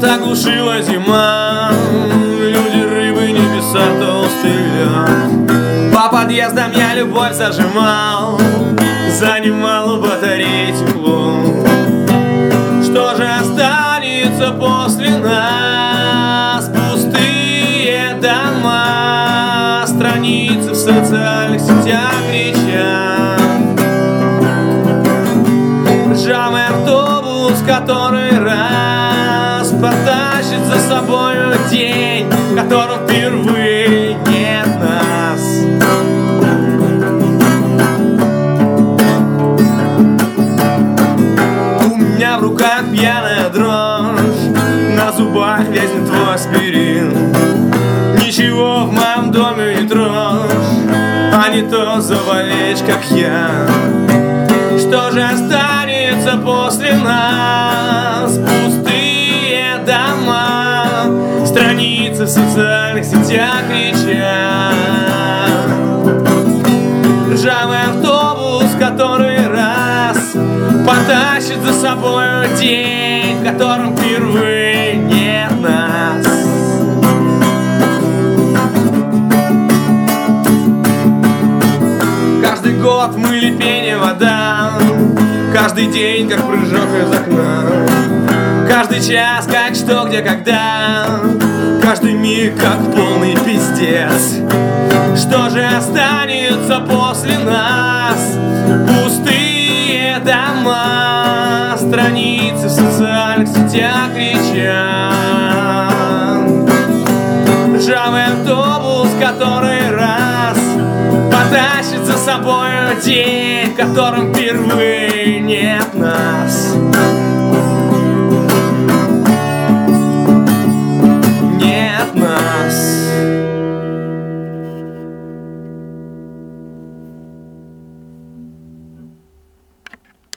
Город оглушила зима, люди, рыбы, небеса, толстый лед. По подъездам я любовь зажимал, занимал у батареи тепло. Что же останется после нас? Пустые дома, страницы в социальных сетях кричат. Ржавый автобус, который раз потащит за собою день, в котором впервые нет нас. У меня в руках пьяная дрожь, на зубах вязнет твой аспирин. Ничего в моем доме не трожь, а не то завалишь, как я. Что же останется после нас? Пустые дома, страницы в социальных сетях кричат. Ржавый автобус, который раз потащит за собой день, в котором впервые нет нас. Каждый год мы пение вода, каждый день как прыжок из окна, каждый час как что, где, когда, каждый миг как полный пиздец. Что же останется после нас? Пустые дома, страницы в социальных сетях кричат. Ржавый автобус, который раз потащит за собой день, в котором впервые